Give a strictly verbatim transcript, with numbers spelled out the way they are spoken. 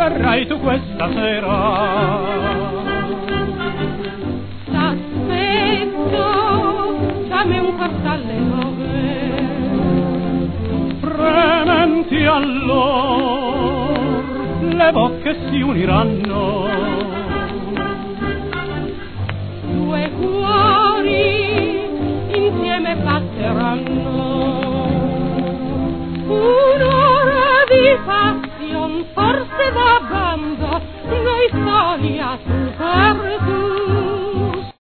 verrai tu questa sera? Dammi un quarto alle nove. Frementi allor le bocche si uniranno, due cuori insieme batteranno, un'ora di passion forse va bando, noi soli a super